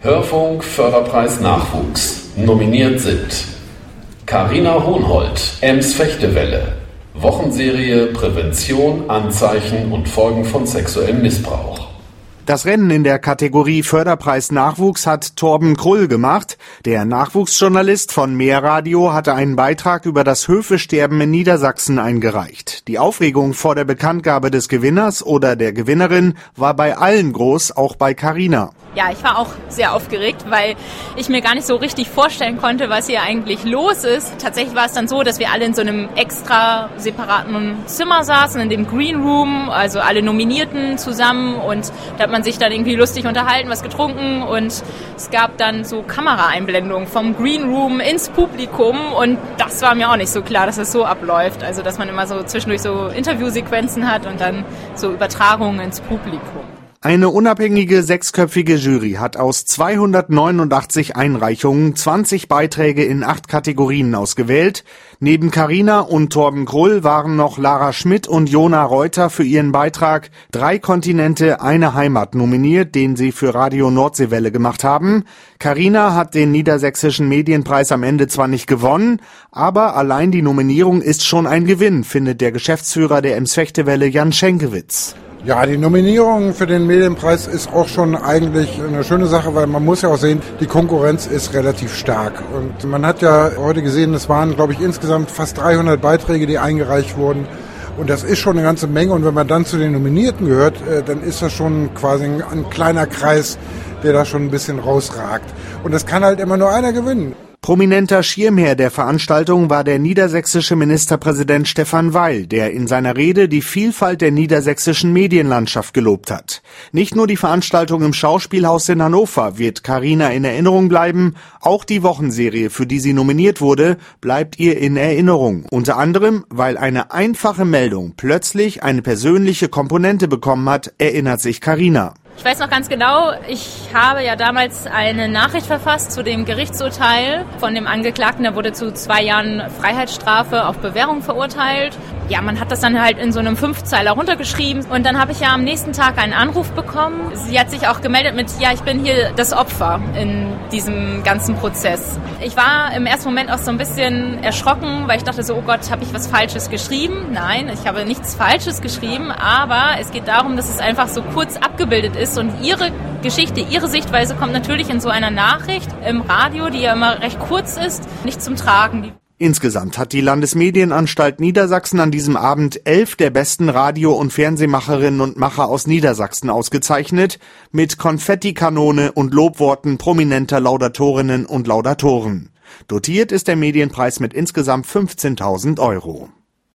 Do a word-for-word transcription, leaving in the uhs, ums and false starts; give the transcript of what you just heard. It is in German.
Hörfunk Förderpreis Nachwuchs. Nominiert sind Carina Hohnhold, Ems Fechtewelle. Wochenserie Prävention, Anzeichen und Folgen von sexuellem Missbrauch. Das Rennen in der Kategorie Förderpreis Nachwuchs hat Torben Krull gemacht. Der Nachwuchsjournalist von Mehrradio hatte einen Beitrag über das Höfesterben in Niedersachsen eingereicht. Die Aufregung vor der Bekanntgabe des Gewinners oder der Gewinnerin war bei allen groß, auch bei Carina. Ja, ich war auch sehr aufgeregt, weil ich mir gar nicht so richtig vorstellen konnte, was hier eigentlich los ist. Tatsächlich war es dann so, dass wir alle in so einem extra separaten Zimmer saßen, in dem Green Room, also alle Nominierten zusammen, und da hat man sich dann irgendwie lustig unterhalten, was getrunken, und es gab dann so Kameraeinblendungen vom Green Room ins Publikum, und das war mir auch nicht so klar, dass es so abläuft, also dass man immer so zwischendurch so Interviewsequenzen hat und dann so Übertragungen ins Publikum. Eine unabhängige sechsköpfige Jury hat aus zweihundertneunundachtzig Einreichungen zwanzig Beiträge in acht Kategorien ausgewählt. Neben Carina und Torben Krull waren noch Lara Schmidt und Jona Reuter für ihren Beitrag Drei Kontinente, eine Heimat nominiert, den sie für Radio Nordseewelle gemacht haben. Carina hat den Niedersächsischen Medienpreis am Ende zwar nicht gewonnen, aber allein die Nominierung ist schon ein Gewinn, findet der Geschäftsführer der Ems Fechtewelle Jan Schenkewitz. Ja, die Nominierung für den Medienpreis ist auch schon eigentlich eine schöne Sache, weil man muss ja auch sehen, die Konkurrenz ist relativ stark. Und man hat ja heute gesehen, es waren, glaube ich, insgesamt fast dreihundert Beiträge, die eingereicht wurden. Und das ist schon eine ganze Menge. Und wenn man dann zu den Nominierten gehört, dann ist das schon quasi ein kleiner Kreis, der da schon ein bisschen rausragt. Und das kann halt immer nur einer gewinnen. Prominenter Schirmherr der Veranstaltung war der niedersächsische Ministerpräsident Stefan Weil, der in seiner Rede die Vielfalt der niedersächsischen Medienlandschaft gelobt hat. Nicht nur die Veranstaltung im Schauspielhaus in Hannover wird Carina in Erinnerung bleiben, auch die Wochenserie, für die sie nominiert wurde, bleibt ihr in Erinnerung. Unter anderem, weil eine einfache Meldung plötzlich eine persönliche Komponente bekommen hat, erinnert sich Carina. Ich weiß noch ganz genau, ich habe ja damals eine Nachricht verfasst zu dem Gerichtsurteil von dem Angeklagten. Der wurde zu zwei Jahren Freiheitsstrafe auf Bewährung verurteilt. Ja, man hat das dann halt in so einem Fünfzeiler runtergeschrieben. Und dann habe ich ja am nächsten Tag einen Anruf bekommen. Sie hat sich auch gemeldet mit, ja, ich bin hier das Opfer in diesem ganzen Prozess. Ich war im ersten Moment auch so ein bisschen erschrocken, weil ich dachte so, oh Gott, habe ich was Falsches geschrieben? Nein, ich habe nichts Falsches geschrieben, aber es geht darum, dass es einfach so kurz abgebildet ist. Und ihre Geschichte, ihre Sichtweise kommt natürlich in so einer Nachricht im Radio, die ja immer recht kurz ist, nicht zum Tragen. Insgesamt hat die Landesmedienanstalt Niedersachsen an diesem Abend elf der besten Radio- und Fernsehmacherinnen und Macher aus Niedersachsen ausgezeichnet, mit Konfettikanone und Lobworten prominenter Laudatorinnen und Laudatoren. Dotiert ist der Medienpreis mit insgesamt fünfzehntausend Euro.